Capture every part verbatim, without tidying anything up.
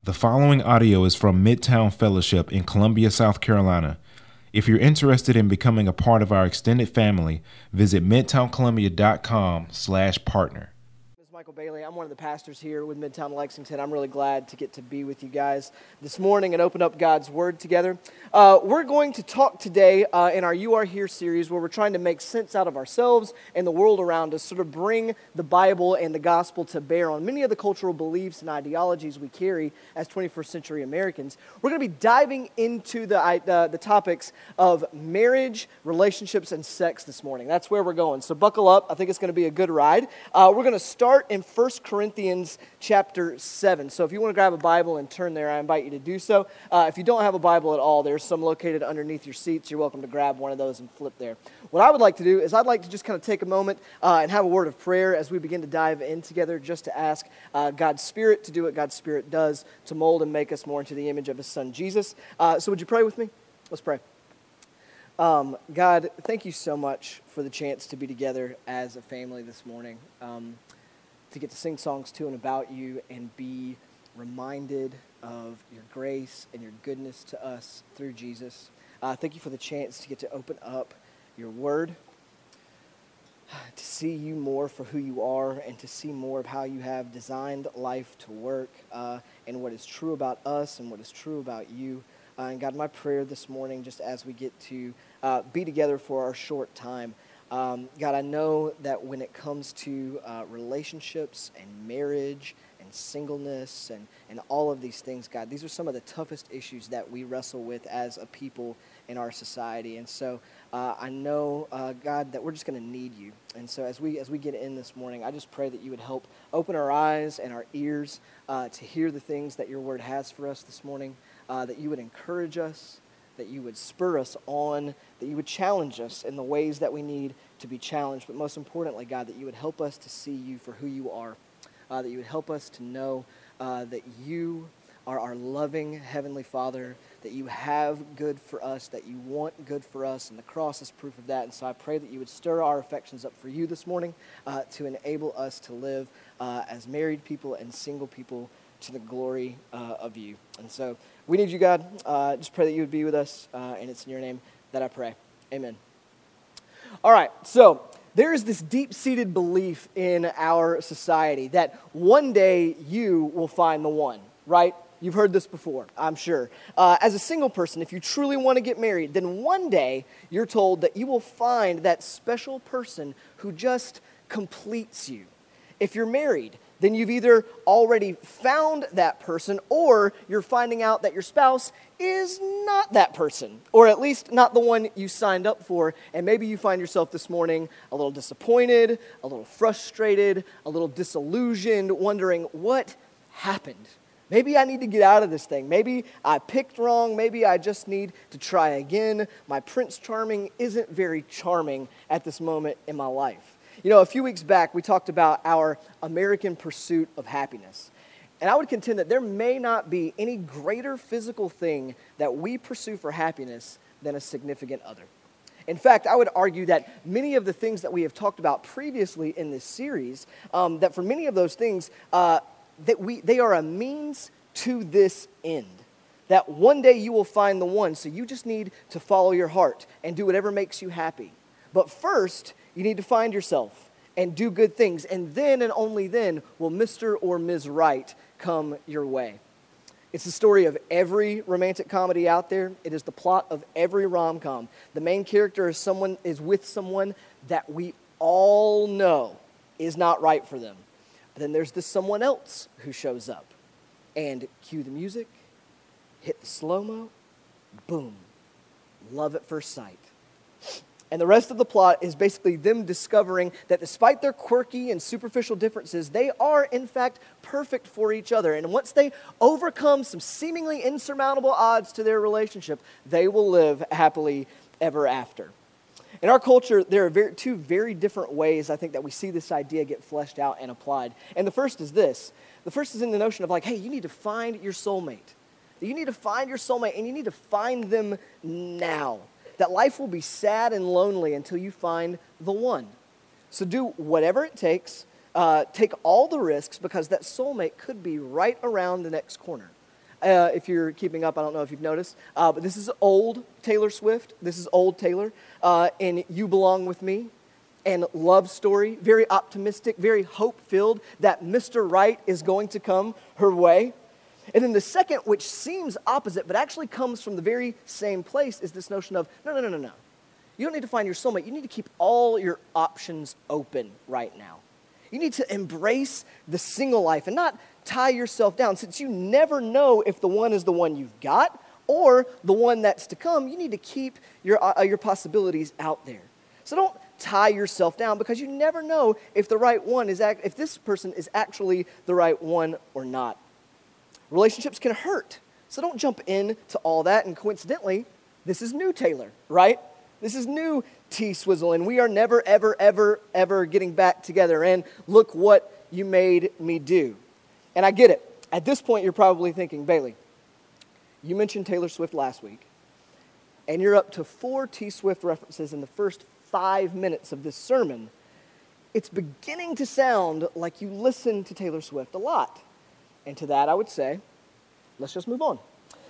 The following audio is from Midtown Fellowship in Columbia, South Carolina. If you're interested in becoming a part of our extended family, visit midtowncolumbia.com slash partner. This is Michael Bailey. I'm one of the pastors here with Midtown Lexington. I'm really glad to get to be with you guys this morning and open up God's Word together. Uh, we're going to talk today uh, in our You Are Here series where we're trying to make sense out of ourselves and the world around us, sort of bring the Bible and the gospel to bear on many of the cultural beliefs and ideologies we carry as twenty-first century Americans. We're going to be diving into the, uh, the topics of marriage, relationships, and sex this morning. That's where we're going. So buckle up. I think it's going to be a good ride. Uh, we're going to start in First Corinthians chapter seven. So if you want to grab a Bible and turn there, I invite you to do so. Uh, if you don't have a Bible at all, there's some located underneath your seats. You're welcome to grab one of those and flip there. What I would like to do is I'd like to just kind of take a moment uh, and have a word of prayer as we begin to dive in together, just to ask uh, God's Spirit to do what God's Spirit does, to mold and make us more into the image of His Son, Jesus. Uh, so would you pray with me? Let's pray. Um, God, thank you so much for the chance to be together as a family this morning, um, to get to sing songs to and about you and be reminded of your grace and your goodness to us through Jesus. Uh, thank you for the chance to get to open up your word, to see you more for who you are and to see more of how you have designed life to work uh, and what is true about us and what is true about you. Uh, and God, my prayer this morning, just as we get to uh, be together for our short time, um, God, I know that when it comes to uh, relationships and marriage and singleness and, and all of these things, God, these are some of the toughest issues that we wrestle with as a people in our society. And so uh, I know, uh, God, that we're just going to need you. And so as we as we get in this morning, I just pray that you would help open our eyes and our ears uh, to hear the things that your word has for us this morning, uh, that you would encourage us, that you would spur us on, that you would challenge us in the ways that we need to be challenged. But most importantly, God, that you would help us to see you for who you are, uh, that you would help us to know uh, that you are our loving Heavenly Father, that you have good for us, that you want good for us, and the cross is proof of that. And so I pray that you would stir our affections up for you this morning uh, to enable us to live uh, as married people and single people to the glory uh, of you. And so we need you, God. Uh, just pray that you would be with us, uh, and it's in your name that I pray. Amen. All right, so there is this deep-seated belief in our society that one day you will find the one, right? You've heard this before, I'm sure. Uh, as a single person, if you truly want to get married, then one day you're told that you will find that special person who just completes you. If you're married, then you've either already found that person or you're finding out that your spouse is not that person, or at least not the one you signed up for. And maybe you find yourself this morning a little disappointed, a little frustrated, a little disillusioned, wondering what happened. Maybe I need to get out of this thing. Maybe I picked wrong. Maybe I just need to try again. My Prince Charming isn't very charming at this moment in my life. You know, a few weeks back, we talked about our American pursuit of happiness. And I would contend that there may not be any greater physical thing that we pursue for happiness than a significant other. In fact, I would argue that many of the things that we have talked about previously in this series, um, that for many of those things, uh, that we they are a means to this end. That one day you will find the one, so you just need to follow your heart and do whatever makes you happy. But first, you need to find yourself and do good things, and then and only then will Mister or Miz Right come your way. It's the story of every romantic comedy out there. It is the plot of every rom-com. The main character is someone is with someone that we all know is not right for them. But then there's this someone else who shows up, and cue the music, hit the slow-mo, boom, love at first sight. And the rest of the plot is basically them discovering that despite their quirky and superficial differences, they are, in fact, perfect for each other. And once they overcome some seemingly insurmountable odds to their relationship, they will live happily ever after. In our culture, there are very, two very different ways, I think, that we see this idea get fleshed out and applied. And the first is this. The first is in the notion of like, hey, you need to find your soulmate. You need to find your soulmate, and you need to find them now. That life will be sad and lonely until you find the one. So do whatever it takes, uh, take all the risks, because that soulmate could be right around the next corner. uh, if you're keeping up, I don't know if you've noticed, uh, but this is old Taylor Swift. This is old Taylor uh, in You Belong With Me and Love Story. Very optimistic, very hope-filled that Mister Right is going to come her way. And then the second, which seems opposite, but actually comes from the very same place, is this notion of, no, no, no, no, no. You don't need to find your soulmate. You need to keep all your options open right now. You need to embrace the single life and not tie yourself down. Since you never know if the one is the one you've got or the one that's to come, you need to keep your, uh, your possibilities out there. So don't tie yourself down because you never know if the right one is, act- if this person is actually the right one or not. Relationships can hurt. So don't jump into all that. And coincidentally, this is new Taylor, right? This is new T-Swizzle, and we are never, ever, ever, ever getting back together. And look what you made me do. And I get it. At this point, you're probably thinking, Bailey, you mentioned Taylor Swift last week, and you're up to four T-Swift references in the first five minutes of this sermon. It's beginning to sound like you listen to Taylor Swift a lot. And to that, I would say, let's just move on.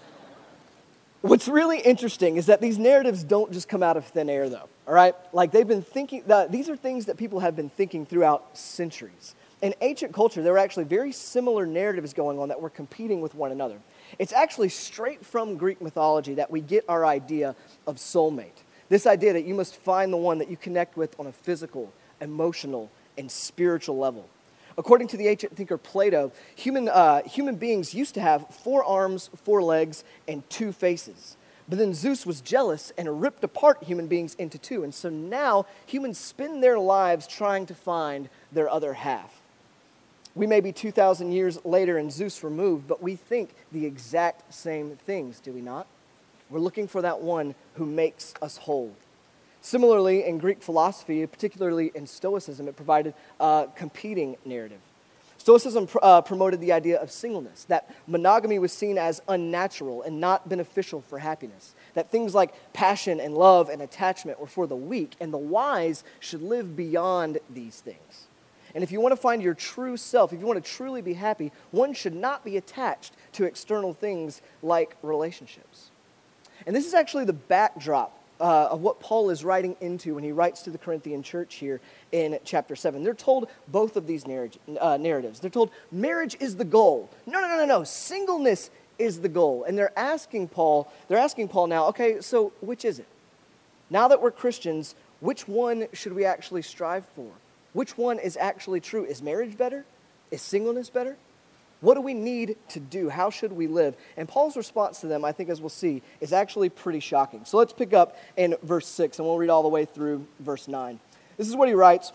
What's really interesting is that these narratives don't just come out of thin air, though, all right? Like, they've been thinking, that these are things that people have been thinking throughout centuries. In ancient culture, there were actually very similar narratives going on that were competing with one another. It's actually straight from Greek mythology that we get our idea of soulmate. This idea that you must find the one that you connect with on a physical, emotional, and spiritual level. According to the ancient thinker Plato, human, uh, human beings used to have four arms, four legs, and two faces. But then Zeus was jealous and ripped apart human beings into two. And so now humans spend their lives trying to find their other half. We may be two thousand years later and Zeus removed, but we think the exact same things, do we not? We're looking for that one who makes us whole. Similarly, in Greek philosophy, particularly in Stoicism, it provided a competing narrative. Stoicism pr- uh, promoted the idea of singleness, that monogamy was seen as unnatural and not beneficial for happiness, that things like passion and love and attachment were for the weak, and the wise should live beyond these things. And if you want to find your true self, if you want to truly be happy, one should not be attached to external things like relationships. And this is actually the backdrop Uh, of what Paul is writing into when he writes to the Corinthian church here in chapter seven. They're told both of these narr- uh, narratives. They're told marriage is the goal. No, no, no, no, no. Singleness is the goal. And they're asking Paul, they're asking Paul now, okay, so which is it? Now that we're Christians, which one should we actually strive for? Which one is actually true? Is marriage better? Is singleness better? What do we need to do? How should we live? And Paul's response to them, I think as we'll see, is actually pretty shocking. So let's pick up in verse six, and we'll read all the way through verse nine. This is what he writes.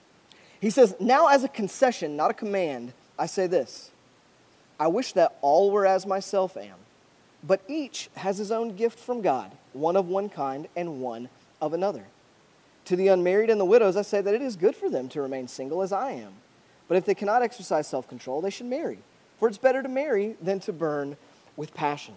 He says, "Now as a concession, not a command, I say this. I wish that all were as myself am, but each has his own gift from God, one of one kind and one of another. To the unmarried and the widows, I say that it is good for them to remain single as I am. But if they cannot exercise self-control, they should marry. For it's better to marry than to burn with passion."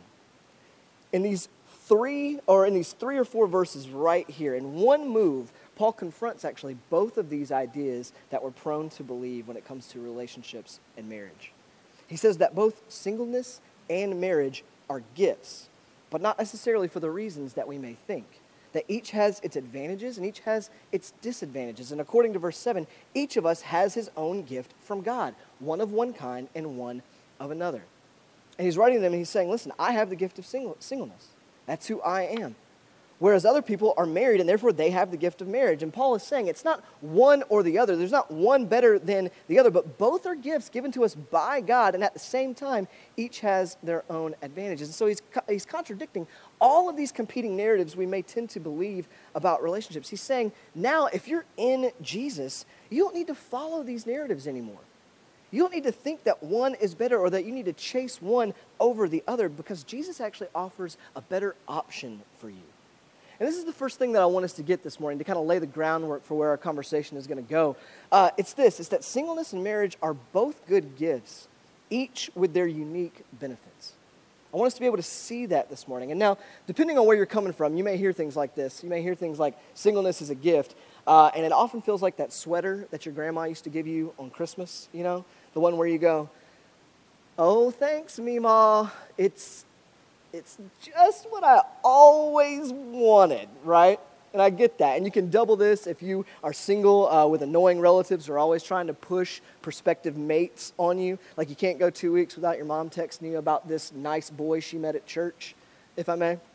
In these three, or in these three or four verses right here, in one move, Paul confronts actually both of these ideas that we're prone to believe when it comes to relationships and marriage. He says that both singleness and marriage are gifts, but not necessarily for the reasons that we may think. That each has its advantages and each has its disadvantages. And according to verse seven, each of us has his own gift from God, one of one kind and one of another. And he's writing to them and he's saying, listen, I have the gift of single, singleness. That's who I am. Whereas other people are married and therefore they have the gift of marriage. And Paul is saying it's not one or the other. There's not one better than the other, but both are gifts given to us by God. And at the same time, each has their own advantages. And so he's, he's contradicting all of these competing narratives we may tend to believe about relationships. He's saying, now if you're in Jesus, you don't need to follow these narratives anymore. You don't need to think that one is better or that you need to chase one over the other because Jesus actually offers a better option for you. And this is the first thing that I want us to get this morning to kind of lay the groundwork for where our conversation is going to go. Uh, it's this, it's that singleness and marriage are both good gifts, each with their unique benefits. I want us to be able to see that this morning. And now, depending on where you're coming from, you may hear things like this. You may hear things like singleness is a gift, uh, and it often feels like that sweater that your grandma used to give you on Christmas, you know, the one where you go, Oh, thanks, Meemaw. It's it's just what I always wanted, right? And I get that. And you can double this if you are single uh, with annoying relatives who are always trying to push prospective mates on you. Like you can't go two weeks without your mom texting you about this nice boy she met at church, if I may.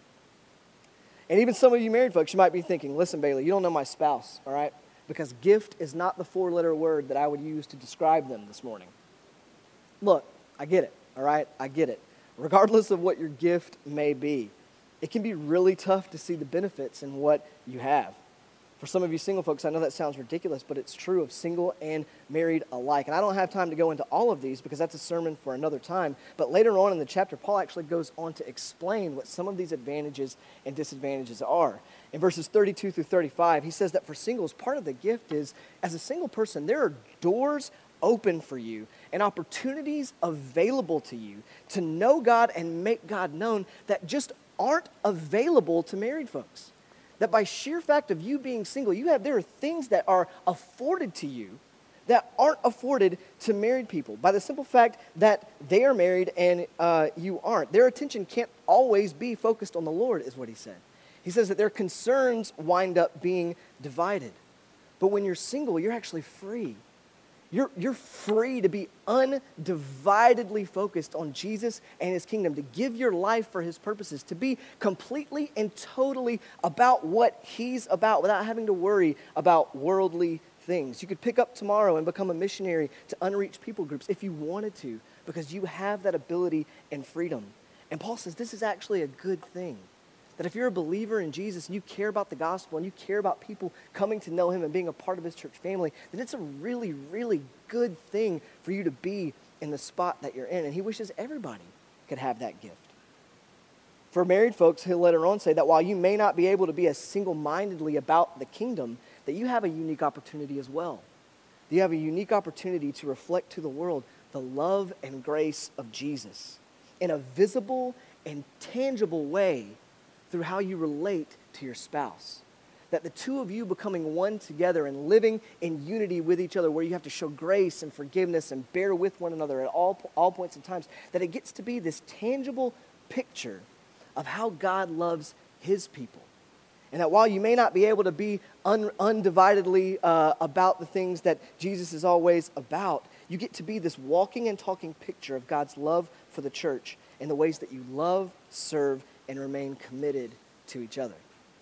And even some of you married folks, you might be thinking, listen, Bailey, you don't know my spouse, all right? Because gift is not the four-letter word that I would use to describe them this morning. Look, I get it, all right? I get it. Regardless of what your gift may be, it can be really tough to see the benefits in what you have. For some of you single folks, I know that sounds ridiculous, but it's true of single and married alike. And I don't have time to go into all of these because that's a sermon for another time. But later on in the chapter, Paul actually goes on to explain what some of these advantages and disadvantages are. In verses thirty-two through thirty-five, he says that for singles, part of the gift is, as a single person, there are doors open for you and opportunities available to you to know God and make God known that just aren't available to married folks. That by sheer fact of you being single, you have there are things that are afforded to you that aren't afforded to married people. By the simple fact that they are married and uh, you aren't. Their attention can't always be focused on the Lord, is what he said. He says that their concerns wind up being divided. But when you're single, you're actually free. You're, you're free to be undividedly focused on Jesus and his kingdom, to give your life for his purposes, to be completely and totally about what he's about without having to worry about worldly things. You could pick up tomorrow and become a missionary to unreached people groups if you wanted to, because you have that ability and freedom. And Paul says this is actually a good thing. That if you're a believer in Jesus and you care about the gospel and you care about people coming to know him and being a part of his church family, then it's a really, really good thing for you to be in the spot that you're in. And he wishes everybody could have that gift. For married folks, he'll later on say that while you may not be able to be as single-mindedly about the kingdom, that you have a unique opportunity as well. You have a unique opportunity to reflect to the world the love and grace of Jesus in a visible and tangible way through how you relate to your spouse. That the two of you becoming one together and living in unity with each other, where you have to show grace and forgiveness and bear with one another at all, all points in times, that it gets to be this tangible picture of how God loves his people. And that while you may not be able to be un, undividedly uh, about the things that Jesus is always about, you get to be this walking and talking picture of God's love for the church in the ways that you love, serve, and remain committed to each other.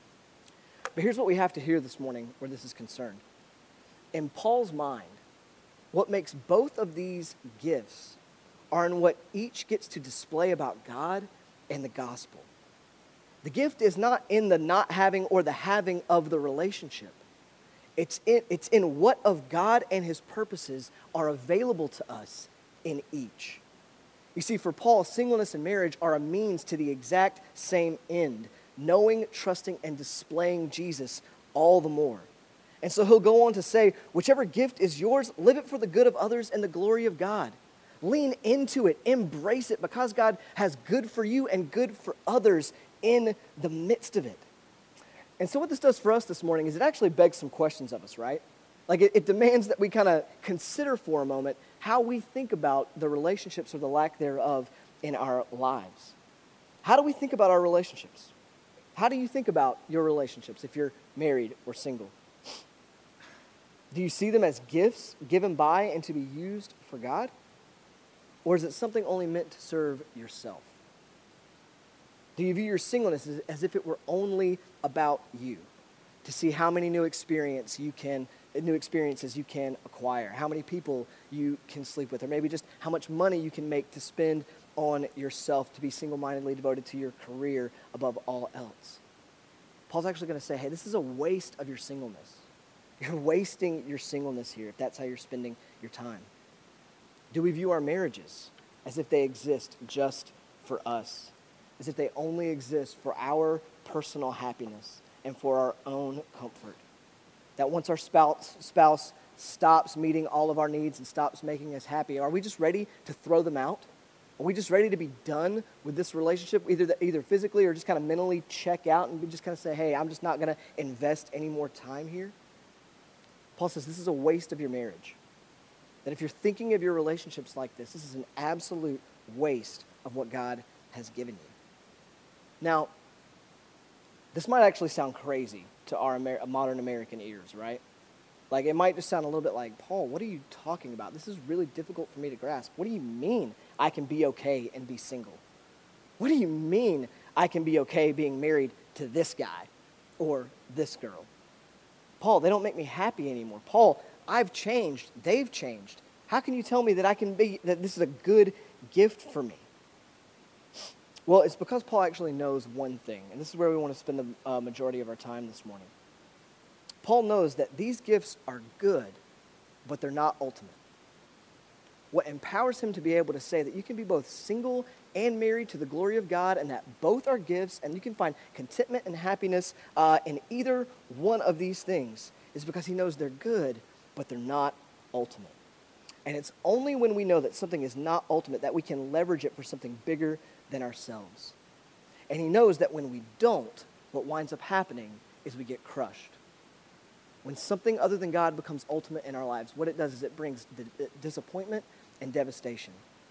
But here's what we have to hear this morning where this is concerned. In Paul's mind, what makes both of these gifts are in what each gets to display about God and the gospel. The gift is not in the not having or the having of the relationship. It's in, it's in what of God and his purposes are available to us in each. You see, for Paul, singleness and marriage are a means to the exact same end, knowing, trusting, and displaying Jesus all the more. And so he'll go on to say, whichever gift is yours, live it for the good of others and the glory of God. Lean into it, embrace it, because God has good for you and good for others in the midst of it. And so what this does for us this morning is it actually begs some questions of us, right? Like it, it demands that we kind of consider for a moment how we think about the relationships or the lack thereof in our lives. How do we think about our relationships? How do you think about your relationships if you're married or single? Do you see them as gifts given by and to be used for God? Or is it something only meant to serve yourself? Do you view your singleness as, as if it were only about you? To see how many new experience you can, new experiences you can acquire, how many people you can sleep with, or maybe just how much money you can make to spend on yourself, to be single-mindedly devoted to your career above all else. Paul's actually going to say, hey, this is a waste of your singleness. You're wasting your singleness here if that's how you're spending your time. Do we view our marriages as if they exist just for us? As if they only exist for our personal happiness and for our own comfort? That once our spouse, spouse stops meeting all of our needs and stops making us happy, are we just ready to throw them out? Are we just ready to be done with this relationship, either the, either physically or just kind of mentally check out and we just kind of say, hey, I'm just not going to invest any more time here? Paul says this is a waste of your marriage. that if you're thinking of your relationships like this, this is an absolute waste of what God has given you. Now, this might actually sound crazy to our Amer- modern American ears, right? Like, it might just sound a little bit like, Paul, what are you talking about? This is really difficult for me to grasp. What do you mean I can be okay and be single? What do you mean I can be okay being married to this guy or this girl? Paul, they don't make me happy anymore. Paul, I've changed. They've changed. How can you tell me that I can be, that this is a good gift for me? Well, it's because Paul actually knows one thing, and this is where we want to spend the uh, majority of our time this morning. Paul knows that these gifts are good, but they're not ultimate. What empowers him to be able to say that you can be both single and married to the glory of God, and that both are gifts, and you can find contentment and happiness uh, in either one of these things, is because he knows they're good, but they're not ultimate. And it's only when we know that something is not ultimate that we can leverage it for something bigger than ourselves. And he knows that when we don't, what winds up happening is we get crushed. When something other than God becomes ultimate in our lives, what it does is it brings d- disappointment and devastation.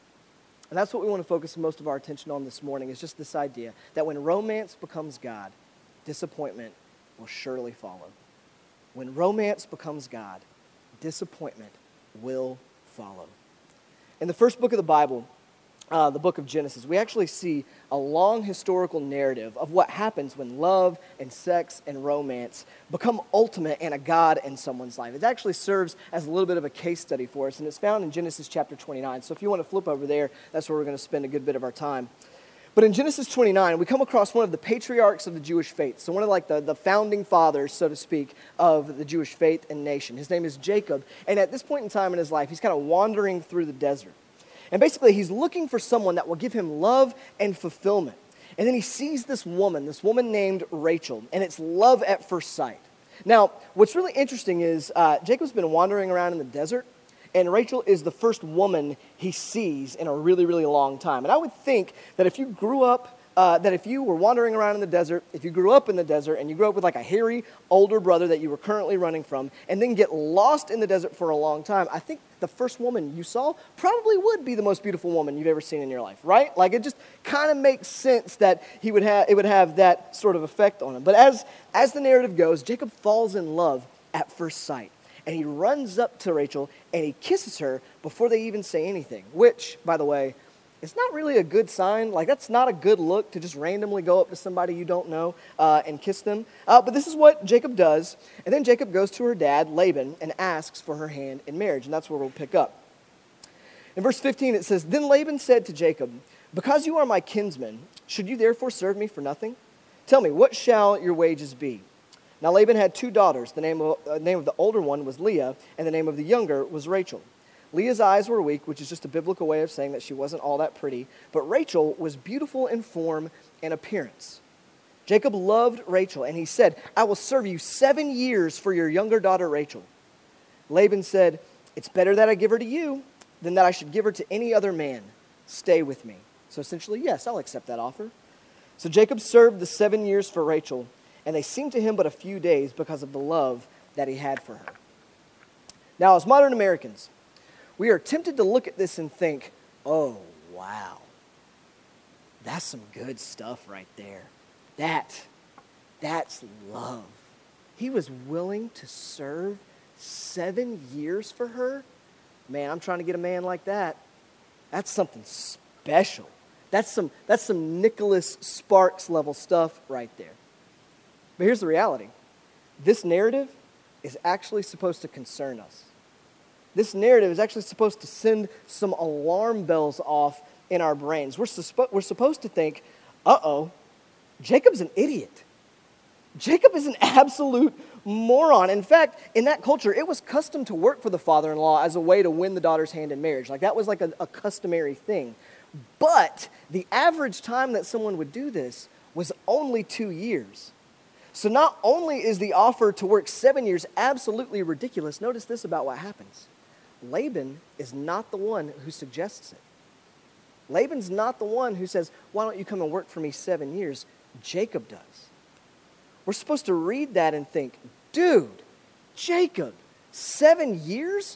And that's what we want to focus most of our attention on this morning, is just this idea that when romance becomes God, disappointment will surely follow. When romance becomes God, disappointment will follow. In the first book of the Bible, uh, the book of Genesis, we actually see a long historical narrative of what happens when love and sex and romance become ultimate and a God in someone's life. It actually serves as a little bit of a case study for us, and it's found in Genesis chapter twenty-nine. So if you want to flip over there, that's where we're going to spend a good bit of our time. But in Genesis twenty-nine, we come across one of the patriarchs of the Jewish faith, so one of like the, the founding fathers, so to speak, of the Jewish faith and nation. His name is Jacob, and at this point in time in his life, he's kind of wandering through the desert. And basically, he's looking for someone that will give him love and fulfillment. And then he sees this woman, this woman named Rachel, and it's love at first sight. Now, what's really interesting is uh, Jacob's been wandering around in the desert, and Rachel is the first woman he sees in a really, really long time. And I would think that if you grew up, uh, that if you were wandering around in the desert, if you grew up in the desert, and you grew up with like a hairy older brother that you were currently running from, and then get lost in the desert for a long time, I think the first woman you saw probably would be the most beautiful woman you've ever seen in your life, right? Like, it just kind of makes sense that he would have it would have that sort of effect on him. But as as the narrative goes, Jacob falls in love at first sight. And he runs up to Rachel and he kisses her before they even say anything, which, by the way, is not really a good sign. Like, that's not a good look to just randomly go up to somebody you don't know uh, and kiss them. Uh, but this is what Jacob does. And then Jacob goes to her dad, Laban, and asks for her hand in marriage. And that's where we'll pick up. In verse fifteen, it says, "Then Laban said to Jacob, 'Because you are my kinsman, should you therefore serve me for nothing? Tell me, what shall your wages be?' Now Laban had two daughters. The name of, uh, name of the older one was Leah, and the name of the younger was Rachel. Leah's eyes were weak, which is just a biblical way of saying that she wasn't all that pretty, but Rachel was beautiful in form and appearance. Jacob loved Rachel, and he said, 'I will serve you seven years for your younger daughter Rachel.' Laban said, 'It's better that I give her to you than that I should give her to any other man. Stay with me.' So essentially, yes, I'll accept that offer. So Jacob served the seven years for Rachel, and they seemed to him but a few days because of the love that he had for her." Now, as modern Americans, we are tempted to look at this and think, oh, wow, that's some good stuff right there. That, that's love. He was willing to serve seven years for her? Man, I'm trying to get a man like that. That's something special. That's some, that's some Nicholas Sparks level stuff right there. But here's the reality. This narrative is actually supposed to concern us. This narrative is actually supposed to send some alarm bells off in our brains. We're, suspo- we're supposed to think, uh-oh, Jacob's an idiot. Jacob is an absolute moron. In fact, in that culture, it was custom to work for the father-in-law as a way to win the daughter's hand in marriage. Like, that was like a, a customary thing. But the average time that someone would do this was only two years. So not only is the offer to work seven years absolutely ridiculous, notice this about what happens. Laban is not the one who suggests it. Laban's not the one who says, why don't you come and work for me seven years? Jacob does. We're supposed to read that and think, dude, Jacob, seven years?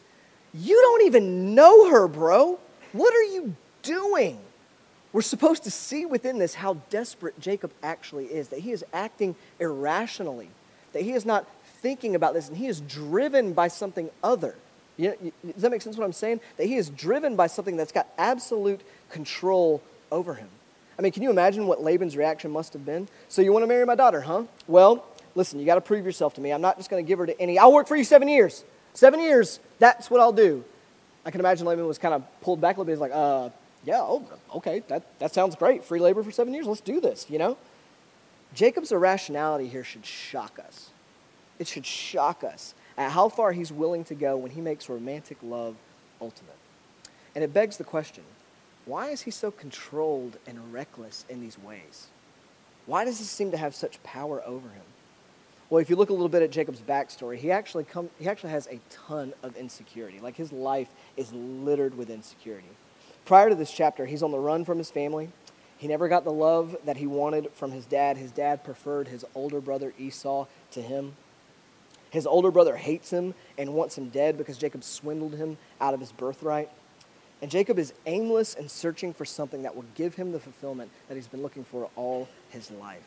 You don't even know her, bro. What are you doing? We're supposed to see within this how desperate Jacob actually is, that he is acting irrationally, that he is not thinking about this, and he is driven by something other. You know, does that make sense what I'm saying? That he is driven by something that's got absolute control over him. I mean, can you imagine what Laban's reaction must have been? So you want to marry my daughter, huh? Well, listen, you got to prove yourself to me. I'm not just going to give her to any. I'll work for you seven years. Seven years, that's what I'll do. I can imagine Laban was kind of pulled back a little bit. He's like, uh, yeah, oh, okay, that, that sounds great. Free labor for seven years, let's do this, you know? Jacob's irrationality here should shock us. It should shock us at how far he's willing to go when he makes romantic love ultimate. And it begs the question, why is he so controlled and reckless in these ways? Why does he seem to have such power over him? Well, if you look a little bit at Jacob's backstory, he actually come, he actually has a ton of insecurity. Like his life is littered with insecurity. Prior to this chapter, he's on the run from his family. He never got the love that he wanted from his dad. His dad preferred his older brother Esau to him. His older brother hates him and wants him dead because Jacob swindled him out of his birthright. And Jacob is aimless and searching for something that will give him the fulfillment that he's been looking for all his life.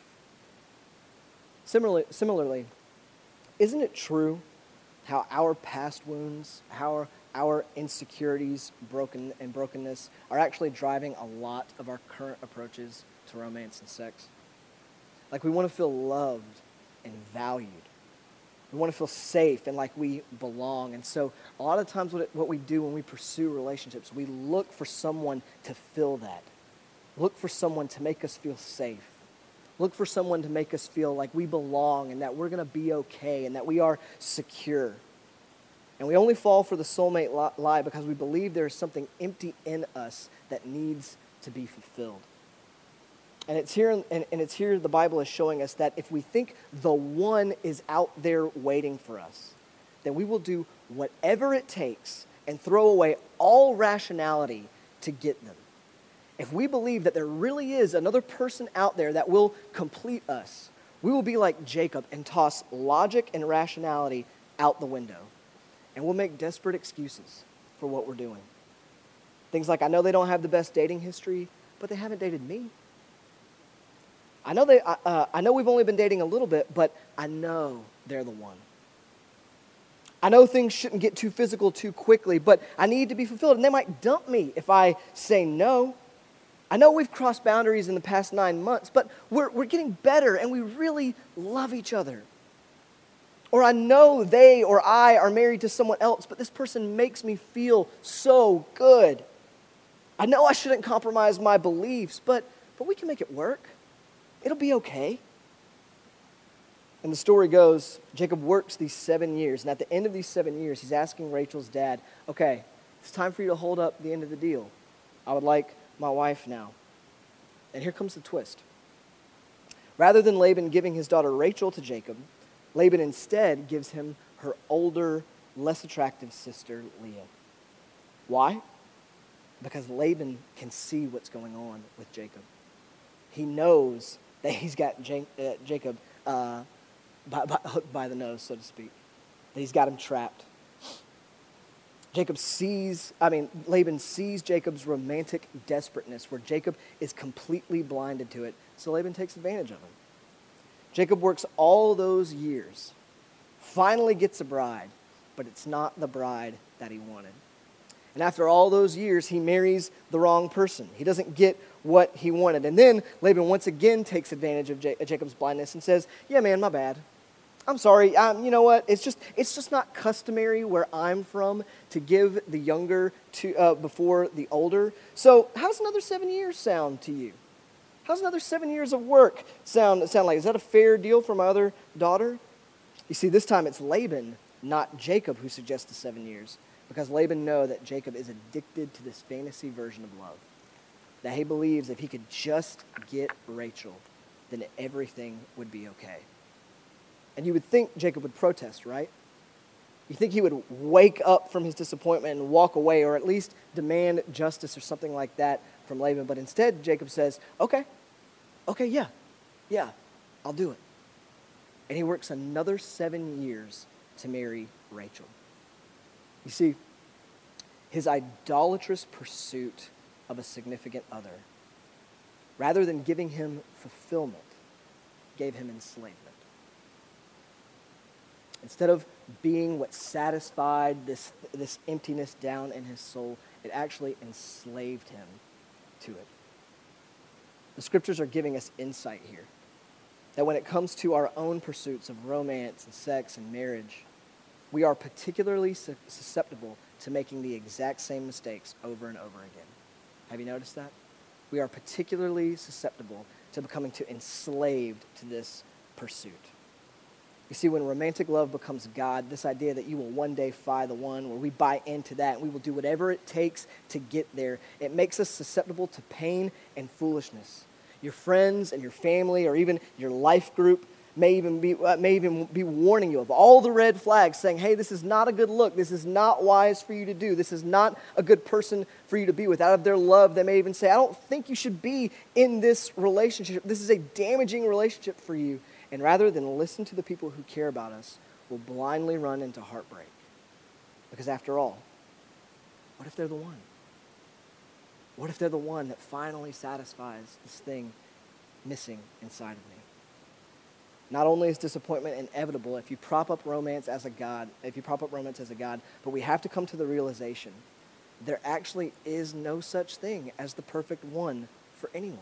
Similarly, similarly, isn't it true how our past wounds, how our, our insecurities, broken and brokenness are actually driving a lot of our current approaches to romance and sex? Like we want to feel loved and valued. We want to feel safe and like we belong. And so a lot of times what, it, what we do when we pursue relationships, we look for someone to fill that. Look for someone to make us feel safe. Look for someone to make us feel like we belong and that we're going to be okay and that we are secure. And we only fall for the soulmate lie because we believe there is something empty in us that needs to be fulfilled. And it's here, and, and it's here the Bible is showing us that if we think the one is out there waiting for us, then we will do whatever it takes and throw away all rationality to get them. If we believe that there really is another person out there that will complete us, we will be like Jacob and toss logic and rationality out the window. And we'll make desperate excuses for what we're doing. Things like, I know they don't have the best dating history, but they haven't dated me. I know they. Uh, I know we've only been dating a little bit, but I know they're the one. I know things shouldn't get too physical too quickly, but I need to be fulfilled, and they might dump me if I say no. I know we've crossed boundaries in the past nine months, but we're we're getting better, and we really love each other. Or I know they or I are married to someone else, but this person makes me feel so good. I know I shouldn't compromise my beliefs, but but we can make it work. It'll be okay. And the story goes, Jacob works these seven years, and at the end of these seven years, he's asking Rachel's dad, okay, it's time for you to hold up the end of the deal. I would like my wife now. And here comes the twist. Rather than Laban giving his daughter Rachel to Jacob, Laban instead gives him her older, less attractive sister, Leah. Why? Because Laban can see what's going on with Jacob. He knows that he's got Jacob uh, by, by, hooked by the nose, so to speak. That he's got him trapped. Jacob sees, I mean, Laban sees Jacob's romantic desperateness, where Jacob is completely blinded to it. So Laban takes advantage of him. Jacob works all those years, finally gets a bride, but it's not the bride that he wanted. And after all those years, he marries the wrong person. He doesn't get what he wanted. And then Laban once again takes advantage of J- Jacob's blindness and says, yeah, man, my bad. I'm sorry. Um, you know what? It's just it's just not customary where I'm from to give the younger to uh, before the older. So how's another seven years sound to you? How's another seven years of work sound, sound like? Is that a fair deal for my other daughter? You see, this time it's Laban, not Jacob, who suggests the seven years. Because Laban knows that Jacob is addicted to this fantasy version of love. That he believes if he could just get Rachel, then everything would be okay. And you would think Jacob would protest, right? You think he would wake up from his disappointment and walk away, or at least demand justice or something like that from Laban. But instead, Jacob says, okay, okay, yeah, yeah, I'll do it. And he works another seven years to marry Rachel. You see, his idolatrous pursuit of a significant other, rather than giving him fulfillment, gave him enslavement. Instead of being what satisfied this, this emptiness down in his soul, it actually enslaved him to it. The scriptures are giving us insight here, that when it comes to our own pursuits of romance and sex and marriage, we are particularly susceptible to making the exact same mistakes over and over again. Have you noticed that? We are particularly susceptible to becoming too enslaved to this pursuit. You see, when romantic love becomes God, this idea that you will one day find the one, where we buy into that and we will do whatever it takes to get there, it makes us susceptible to pain and foolishness. Your friends and your family, or even your life group, may even be uh, may even be warning you of all the red flags, saying, hey, this is not a good look. This is not wise for you to do. This is not a good person for you to be with. Out of their love, they may even say, I don't think you should be in this relationship. This is a damaging relationship for you. And rather than listen to the people who care about us, we'll blindly run into heartbreak. Because after all, what if they're the one? What if they're the one that finally satisfies this thing missing inside of me? Not only is disappointment inevitable if you prop up romance as a god, if you prop up romance as a god, but we have to come to the realization there actually is no such thing as the perfect one for anyone.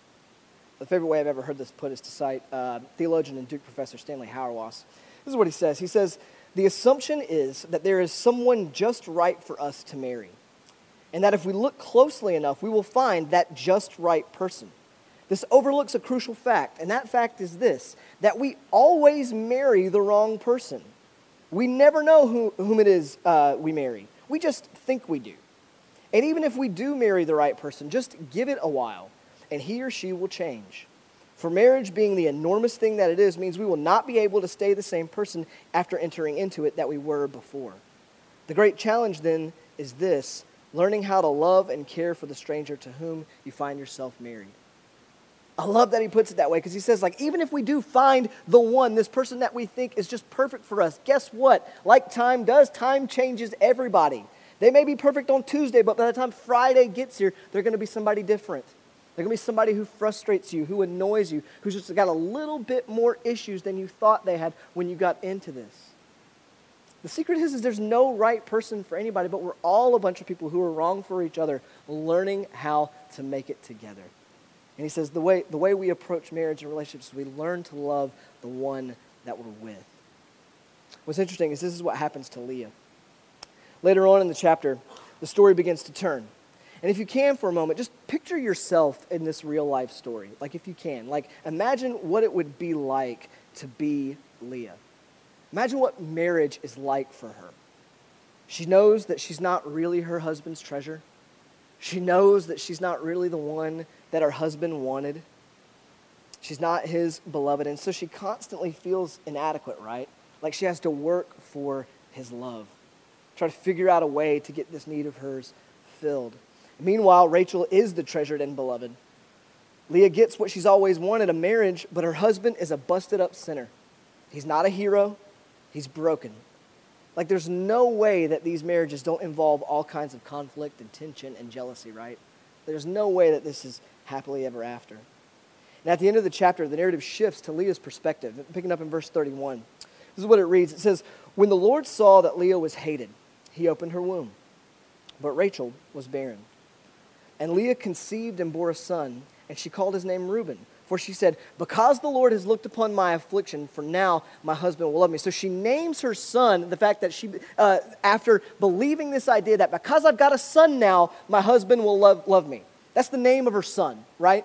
The favorite way I've ever heard this put is to cite uh, theologian and Duke professor Stanley Hauerwas. This is what he says. He says, the assumption is that there is someone just right for us to marry, and that if we look closely enough, we will find that just right person. This overlooks a crucial fact, and that fact is this, that we always marry the wrong person. We never know who, whom it is uh, we marry. We just think we do. And even if we do marry the right person, just give it a while, and he or she will change. For marriage, being the enormous thing that it is, means we will not be able to stay the same person after entering into it that we were before. The great challenge then is this, learning how to love and care for the stranger to whom you find yourself married. I love that he puts it that way, because he says, like, even if we do find the one, this person that we think is just perfect for us, guess what? Like time does, time changes everybody. They may be perfect on Tuesday, but by the time Friday gets here, they're going to be somebody different. They're going to be somebody who frustrates you, who annoys you, who's just got a little bit more issues than you thought they had when you got into this. The secret is, is there's no right person for anybody, but we're all a bunch of people who are wrong for each other, learning how to make it together. And he says the way, the way we approach marriage and relationships is we learn to love the one that we're with. What's interesting is this is what happens to Leah. Later on in the chapter, the story begins to turn. And if you can for a moment, just picture yourself in this real life story. Like if you can. Like imagine what it would be like to be Leah. Imagine what marriage is like for her. She knows that she's not really her husband's treasure. She knows that she's not really the one that her husband wanted. She's not his beloved. And so she constantly feels inadequate, right? Like she has to work for his love. Try to figure out a way to get this need of hers filled. Meanwhile, Rachel is the treasured and beloved. Leah gets what she's always wanted, a marriage, but her husband is a busted up sinner. He's not a hero. He's broken. Like there's no way that these marriages don't involve all kinds of conflict and tension and jealousy, right? There's no way that this is happily ever after. And at the end of the chapter, the narrative shifts to Leah's perspective. Picking up in verse thirty-one. This is what it reads. It says, when the Lord saw that Leah was hated, he opened her womb. But Rachel was barren. And Leah conceived and bore a son, and she called his name Reuben. For she said, because the Lord has looked upon my affliction, for now my husband will love me. So she names her son, the fact that she, uh, after believing this idea that because I've got a son now, my husband will love, love me. That's the name of her son, right?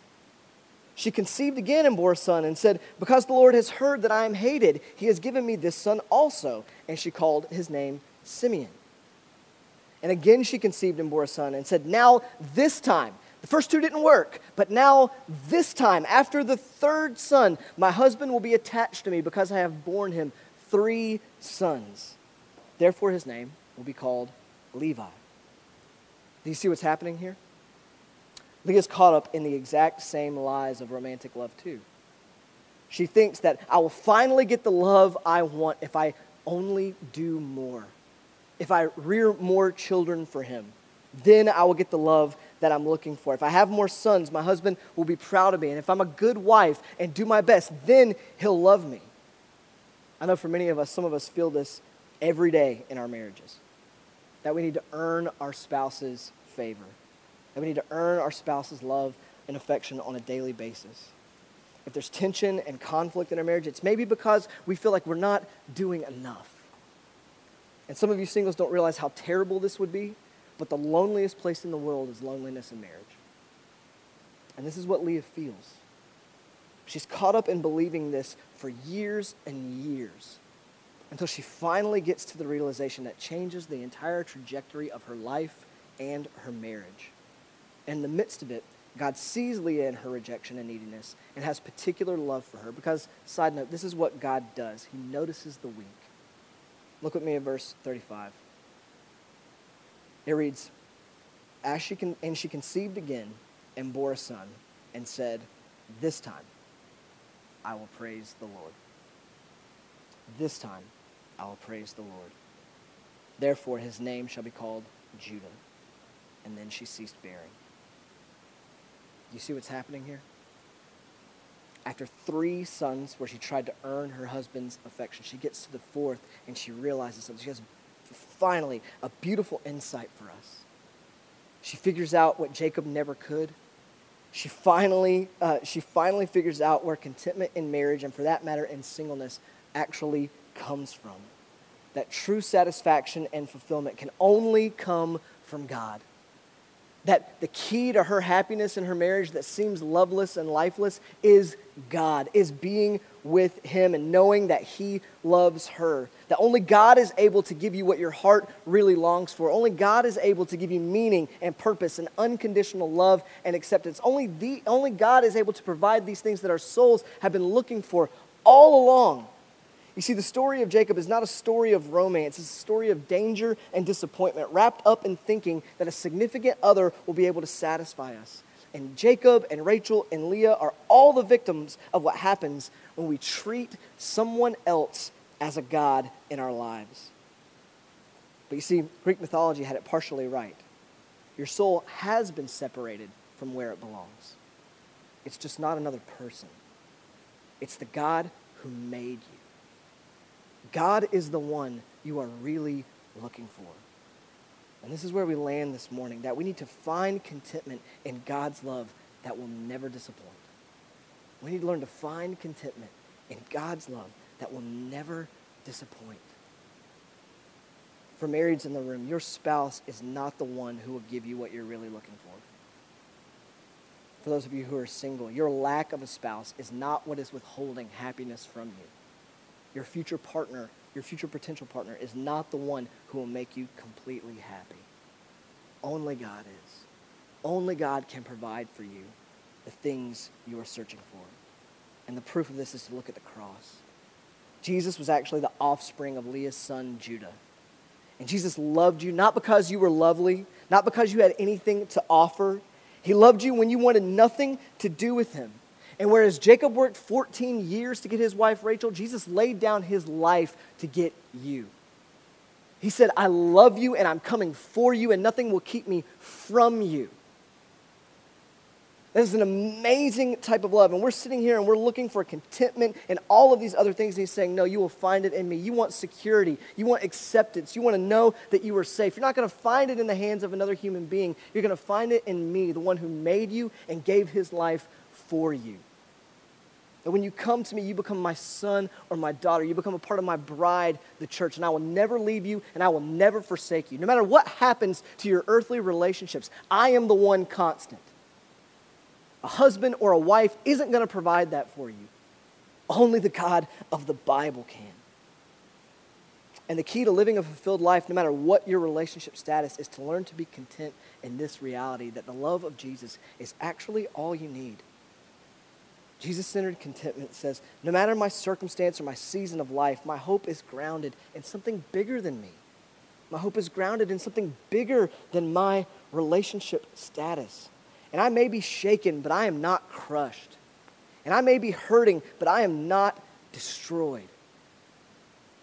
She conceived again and bore a son and said, because the Lord has heard that I am hated, he has given me this son also. And she called his name Simeon. And again she conceived and bore a son and said, now this time, the first two didn't work, but now this time, after the third son, my husband will be attached to me because I have borne him three sons. Therefore his name will be called Levi. Do you see what's happening here? Leah's caught up in the exact same lies of romantic love too. She thinks that I will finally get the love I want if I only do more. if I rear more children for him, then I will get the love that I'm looking for. If I have more sons, my husband will be proud of me. And if I'm a good wife and do my best, then he'll love me. I know for many of us, some of us feel this every day in our marriages, that we need to earn our spouse's favor, that we need to earn our spouse's love and affection on a daily basis. If there's tension and conflict in our marriage, it's maybe because we feel like we're not doing enough. And some of you singles don't realize how terrible this would be, but the loneliest place in the world is loneliness in marriage. And this is what Leah feels. She's caught up in believing this for years and years until she finally gets to the realization that changes the entire trajectory of her life and her marriage. In the midst of it, God sees Leah in her rejection and neediness and has particular love for her because, side note, this is what God does. He notices the weak. Look with me at verse thirty-five. It reads, As she con- and she conceived again and bore a son and said, This time I will praise the Lord. This time I will praise the Lord. Therefore his name shall be called Judah. And then she ceased bearing. You see what's happening here? After three sons where she tried to earn her husband's affection, she gets to the fourth and she realizes something. She has finally a beautiful insight for us. She figures out what Jacob never could. She finally, uh, she finally figures out where contentment in marriage, and for that matter in singleness, actually comes from. That true satisfaction and fulfillment can only come from God. That the key to her happiness in her marriage that seems loveless and lifeless is God, is being with him and knowing that he loves her. That only God is able to give you what your heart really longs for. Only God is able to give you meaning and purpose and unconditional love and acceptance. Only, the, only God is able to provide these things that our souls have been looking for all along. You see, the story of Jacob is not a story of romance. It's a story of danger and disappointment, wrapped up in thinking that a significant other will be able to satisfy us. And Jacob and Rachel and Leah are all the victims of what happens when we treat someone else as a god in our lives. But you see, Greek mythology had it partially right. Your soul has been separated from where it belongs. It's just not another person. It's the God who made you. God is the one you are really looking for. And this is where we land this morning, that we need to find contentment in God's love that will never disappoint. We need to learn to find contentment in God's love that will never disappoint. For marrieds in the room, your spouse is not the one who will give you what you're really looking for. For those of you who are single, your lack of a spouse is not what is withholding happiness from you. Your future partner, your future potential partner is not the one who will make you completely happy. Only God is. Only God can provide for you the things you are searching for. And the proof of this is to look at the cross. Jesus was actually the offspring of Leah's son, Judah. And Jesus loved you not because you were lovely, not because you had anything to offer. He loved you when you wanted nothing to do with him. And whereas Jacob worked fourteen years to get his wife Rachel, Jesus laid down his life to get you. He said, I love you and I'm coming for you and nothing will keep me from you. This is an amazing type of love. And we're sitting here and we're looking for contentment and all of these other things. And he's saying, no, you will find it in me. You want security. You want acceptance. You want to know that you are safe. You're not going to find it in the hands of another human being. You're going to find it in me, the one who made you and gave his life for you. That when you come to me, you become my son or my daughter. You become a part of my bride, the church, and I will never leave you and I will never forsake you. No matter what happens to your earthly relationships, I am the one constant. A husband or a wife isn't going to provide that for you. Only the God of the Bible can. And the key to living a fulfilled life, no matter what your relationship status, is to learn to be content in this reality that the love of Jesus is actually all you need. Jesus-centered contentment says, no matter my circumstance or my season of life, my hope is grounded in something bigger than me. My hope is grounded in something bigger than my relationship status. And I may be shaken, but I am not crushed. And I may be hurting, but I am not destroyed.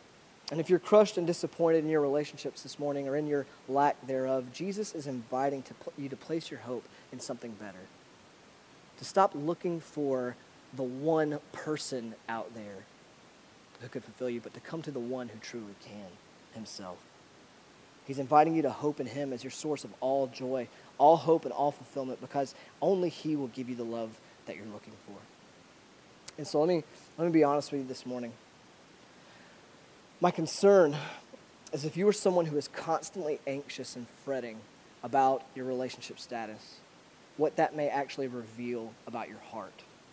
And if you're crushed and disappointed in your relationships this morning or in your lack thereof, Jesus is inviting to pl- you to place your hope in something better. To stop looking for the one person out there who could fulfill you, but to come to the one who truly can, himself. He's inviting you to hope in him as your source of all joy, all hope, and all fulfillment, because only he will give you the love that you're looking for. And so let me, let me be honest with you this morning. My concern is if you are someone who is constantly anxious and fretting about your relationship status, what that may actually reveal about your heart.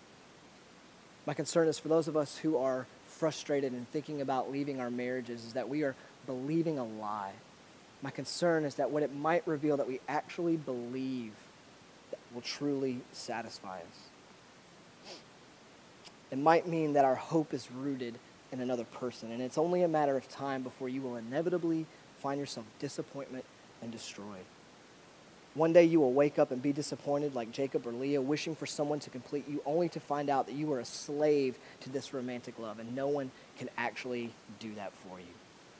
My concern is for those of us who are frustrated and thinking about leaving our marriages is that we are believing a lie. My concern is that what it might reveal that we actually believe that will truly satisfy us. It might mean that our hope is rooted in another person, and it's only a matter of time before you will inevitably find yourself disappointment and destroyed. One day you will wake up and be disappointed like Jacob or Leah, wishing for someone to complete you, only to find out that you are a slave to this romantic love, and no one can actually do that for you.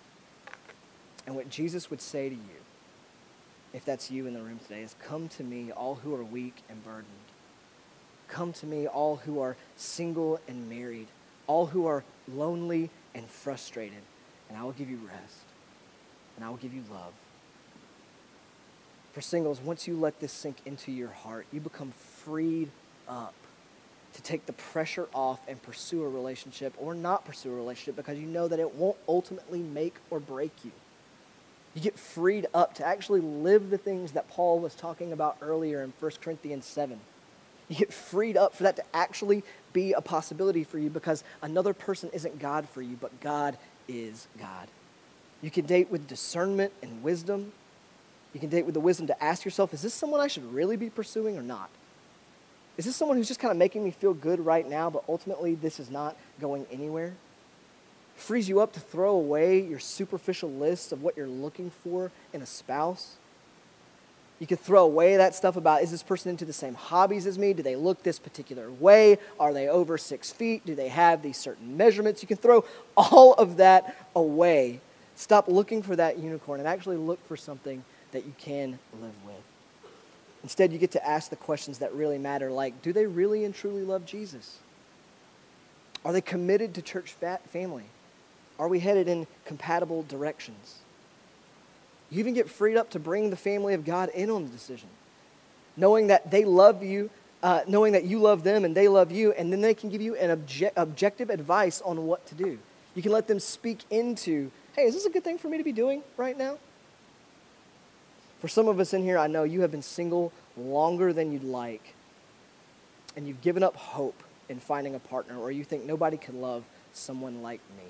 And what Jesus would say to you, if that's you in the room today, is come to me, all who are weak and burdened. Come to me, all who are single and married, all who are lonely and frustrated, and I will give you rest, and I will give you love. For singles, once you let this sink into your heart, you become freed up to take the pressure off and pursue a relationship or not pursue a relationship because you know that it won't ultimately make or break you. You get freed up to actually live the things that Paul was talking about earlier in First Corinthians seven. You get freed up for that to actually be a possibility for you because another person isn't God for you, but God is God. You can date with discernment and wisdom. You can date with the wisdom to ask yourself, is this someone I should really be pursuing or not? Is this someone who's just kind of making me feel good right now, but ultimately this is not going anywhere? Frees you up to throw away your superficial list of what you're looking for in a spouse. You could throw away that stuff about, is this person into the same hobbies as me? Do they look this particular way? Are they over six feet? Do they have these certain measurements? You can throw all of that away. Stop looking for that unicorn and actually look for something that you can live with. Instead, you get to ask the questions that really matter, like, do they really and truly love Jesus? Are they committed to church family? Are we headed in compatible directions? You even get freed up to bring the family of God in on the decision, knowing that they love you, uh, knowing that you love them and they love you, and then they can give you an obje- objective advice on what to do. You can let them speak into, hey, is this a good thing for me to be doing right now? For some of us in here, I know you have been single longer than you'd like, and you've given up hope in finding a partner, or you think nobody can love someone like me.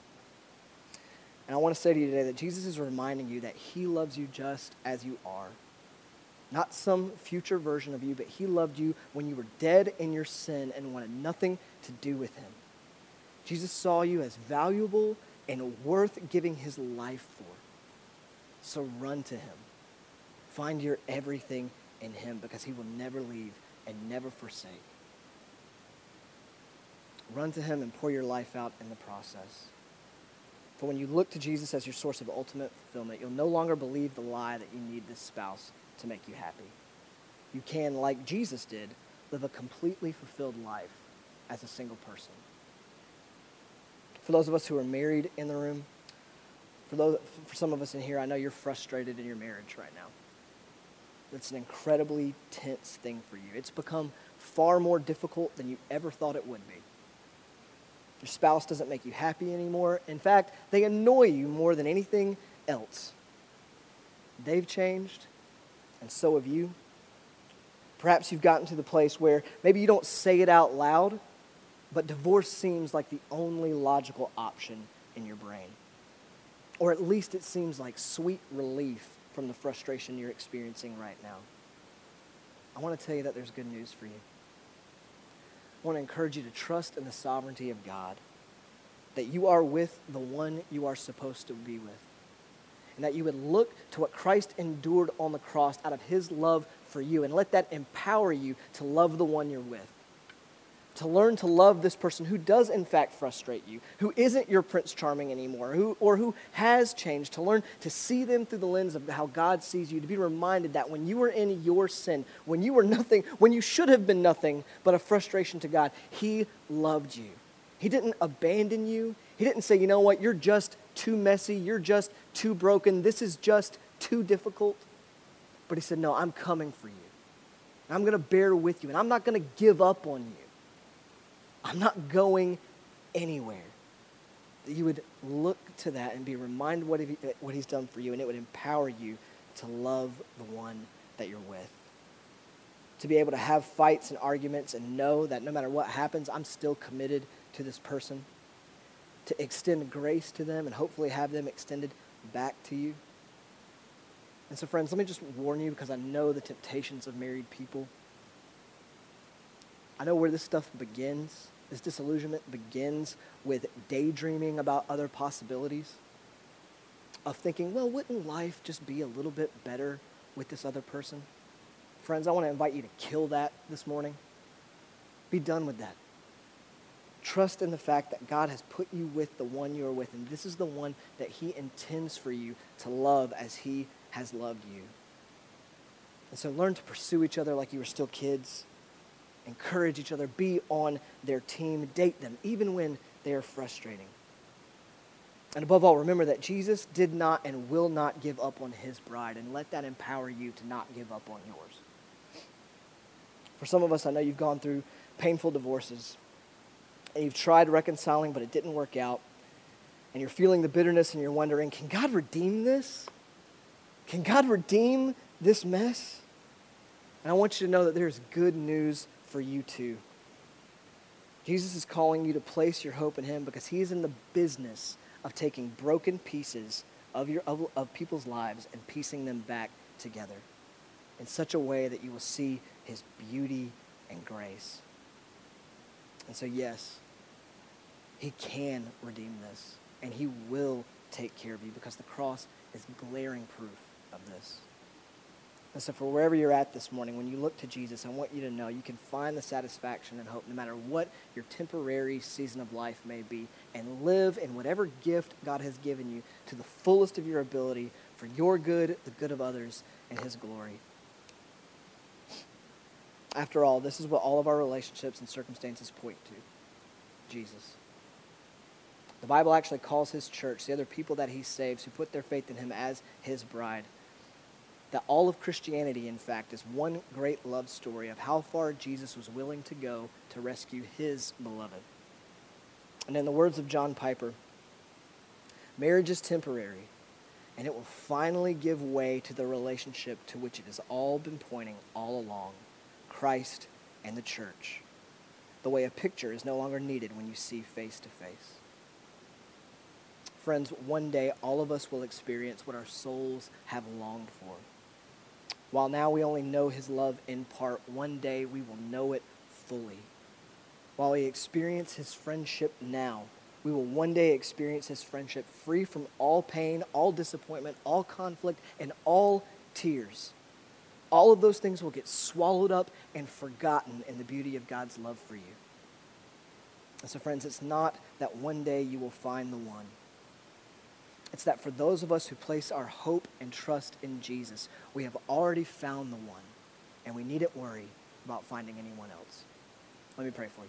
And I want to say to you today that Jesus is reminding you that he loves you just as you are. Not some future version of you, but he loved you when you were dead in your sin and wanted nothing to do with him. Jesus saw you as valuable and worth giving his life for. So run to him. Find your everything in him because he will never leave and never forsake. Run to him and pour your life out in the process. For when you look to Jesus as your source of ultimate fulfillment, you'll no longer believe the lie that you need this spouse to make you happy. You can, like Jesus did, live a completely fulfilled life as a single person. For those of us who are married in the room, for those, for some of us in here, I know you're frustrated in your marriage right now. It's an incredibly tense thing for you. It's become far more difficult than you ever thought it would be. Your spouse doesn't make you happy anymore. In fact, they annoy you more than anything else. They've changed, and so have you. Perhaps you've gotten to the place where maybe you don't say it out loud, but divorce seems like the only logical option in your brain. Or at least it seems like sweet relief from the frustration you're experiencing right now. I want to tell you that there's good news for you. I want to encourage you to trust in the sovereignty of God, that you are with the one you are supposed to be with, and that you would look to what Christ endured on the cross out of his love for you, and let that empower you to love the one you're with. To learn to love this person who does in fact frustrate you, who isn't your Prince Charming anymore, who, or who has changed, to learn to see them through the lens of how God sees you, to be reminded that when you were in your sin, when you were nothing, when you should have been nothing but a frustration to God, he loved you. He didn't abandon you. He didn't say, you know what, you're just too messy, you're just too broken, this is just too difficult. But he said, no, I'm coming for you. I'm going to bear with you, and I'm not going to give up on you. I'm not going anywhere. That you would look to that and be reminded what, he, what he's done for you, and it would empower you to love the one that you're with. To be able to have fights and arguments and know that no matter what happens, I'm still committed to this person. To extend grace to them and hopefully have them extended back to you. And so, friends, let me just warn you, because I know the temptations of married people. I know where this stuff begins. This disillusionment begins with daydreaming about other possibilities, of thinking, well, wouldn't life just be a little bit better with this other person? Friends, I want to invite you to kill that this morning. Be done with that. Trust in the fact that God has put you with the one you are with, and this is the one that he intends for you to love as he has loved you. And so learn to pursue each other like you were still kids. Encourage each other. Be on their team. Date them, even when they are frustrating. And above all, remember that Jesus did not and will not give up on his bride, and let that empower you to not give up on yours. For some of us, I know you've gone through painful divorces, and you've tried reconciling, but it didn't work out, and you're feeling the bitterness, and you're wondering, can God redeem this? Can God redeem this mess? And I want you to know that there's good news for you too. Jesus is calling you to place your hope in him, because he is in the business of taking broken pieces of your of, of people's lives and piecing them back together in such a way that you will see his beauty and grace. And so yes, he can redeem this, and he will take care of you, because the cross is glaring proof of this. And so for wherever you're at this morning, when you look to Jesus, I want you to know you can find the satisfaction and hope no matter what your temporary season of life may be, and live in whatever gift God has given you to the fullest of your ability for your good, the good of others, and his glory. After all, this is what all of our relationships and circumstances point to: Jesus. The Bible actually calls his church, the other people that he saves who put their faith in him, as his bride. That all of Christianity, in fact, is one great love story of how far Jesus was willing to go to rescue his beloved. And in the words of John Piper, marriage is temporary, and it will finally give way to the relationship to which it has all been pointing all along: Christ and the church. The way a picture is no longer needed when you see face to face. Friends, one day all of us will experience what our souls have longed for. While now we only know his love in part, one day we will know it fully. While we experience his friendship now, we will one day experience his friendship free from all pain, all disappointment, all conflict, and all tears. All of those things will get swallowed up and forgotten in the beauty of God's love for you. And so, friends, it's not that one day you will find the one. It's that for those of us who place our hope and trust in Jesus, we have already found the one, and we needn't worry about finding anyone else. Let me pray for you.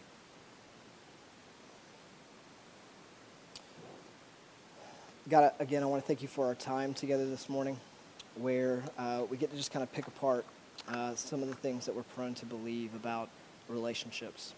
God, again, I want to thank you for our time together this morning, where uh, we get to just kind of pick apart uh, some of the things that we're prone to believe about relationships.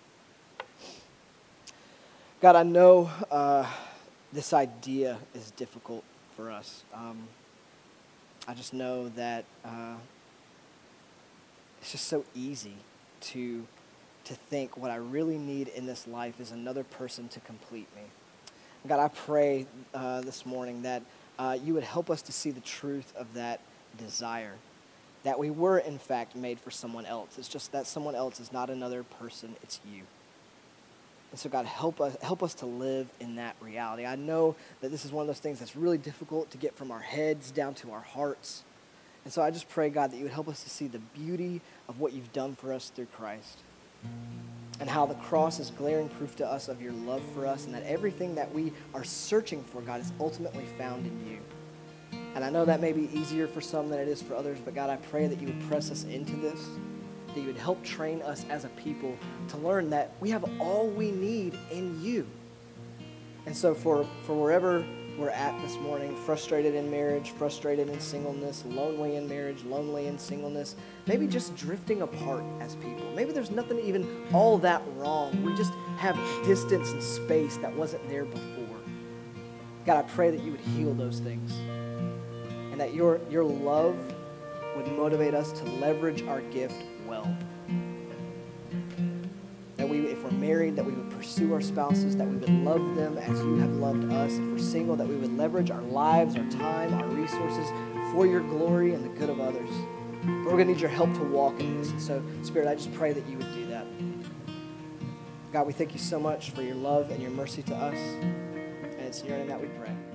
God, I know uh, this idea is difficult for us. Um, I just know that uh, it's just so easy to to think what I really need in this life is another person to complete me. God, I pray uh, this morning that uh, you would help us to see the truth of that desire, that we were in fact made for someone else. It's just that someone else is not another person, it's you. And so, God, help us help us to live in that reality. I know that this is one of those things that's really difficult to get from our heads down to our hearts. And so I just pray, God, that you would help us to see the beauty of what you've done for us through Christ. and how the cross is glaring proof to us of your love for us, and that everything that we are searching for, God, is ultimately found in you. And I know that may be easier for some than it is for others, but God, I pray that you would press us into this, that you would help train us as a people to learn that we have all we need in you. And so for, for wherever we're at this morning, frustrated in marriage, frustrated in singleness, lonely in marriage, lonely in singleness, maybe just drifting apart as people. Maybe there's nothing even all that wrong. We just have distance and space that wasn't there before. God, I pray that you would heal those things, and that your, your love would motivate us to leverage our gift well. That we, if we're married, that we would pursue our spouses, that we would love them as you have loved us. If we're single, that we would leverage our lives, our time, our resources for your glory and the good of others. But we're going to need your help to walk in this. And so, Spirit, I just pray that you would do that. God, we thank you so much for your love and your mercy to us. And it's in your name that we pray.